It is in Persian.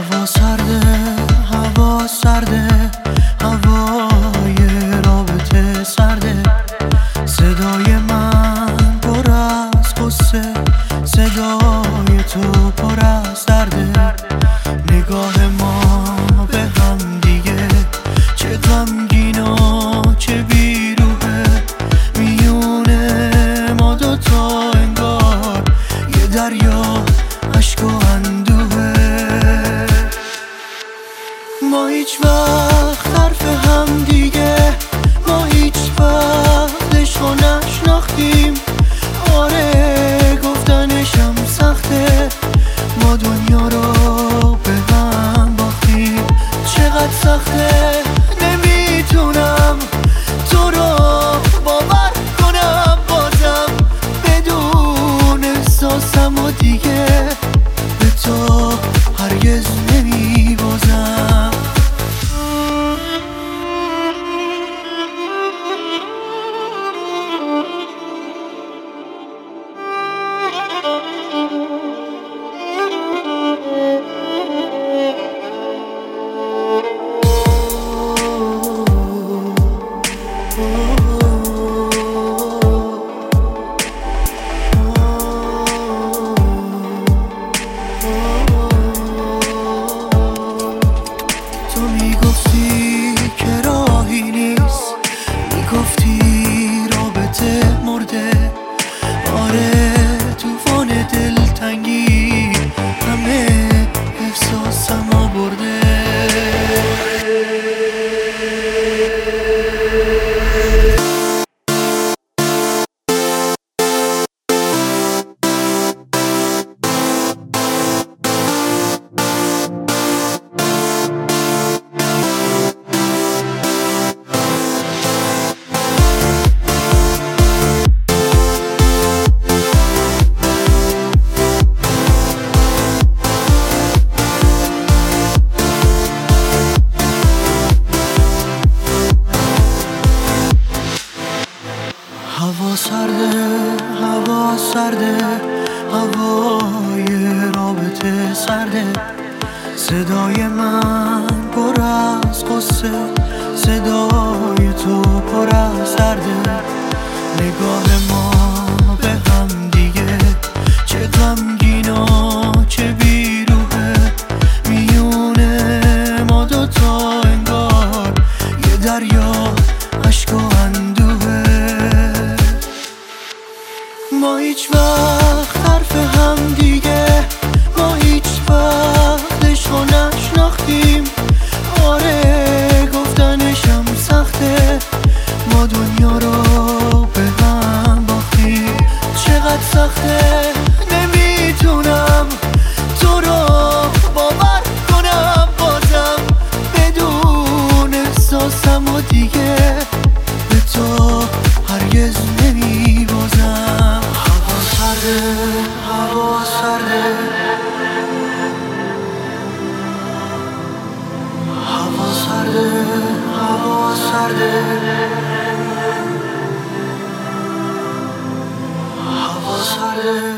هوا سرده، هوا سرده، هوای رابطه سرده. صدای من پر از غصه، صدای تو پر از درده. نگاه ما به هم دیگه چه غمگین و چه بیروحه. میونه ما دوتا انگار یه دریا عشق و اندوهه. ما هیچ وقت حرف هم دیگه، ما هیچ وقت عشقو نشناختیم. آره گفتنشم سخته، ما دنیا رو به هم باختیم. چقدر سخته نمیتونم تو رو باور کنم، بازم بدون احساسم و دیگه به تو هرگز نمیبازم. تو میگفتی که راهی نیست، میگفتی رابطه مرده. آره توفان دلتنگی همه احساسمو برده. هوا سرده، هوا سرده، هوای رابطه سرده. صدای من پر از غصه، صدای تو پر از درده. نگاه ما به هم دیگه چه غمگین و چه بیروحه. میونه ما دوتا انگار یه دریا عشق و اندوهه. ما هیچ وقت حرف هم دیگه، ما هیچ وقت عشقو نشناختیم. آره گفتنشم سخته، ما دنیا رو به هم باختیم. چقدر سخته نمیتونم تو رو باور کنم، بازم بدون احساسم و دیگه به تو هرگز نمیبازم. هوا سرده، هوا سرده، هوا سرده، هوا سرده، هوا سرده.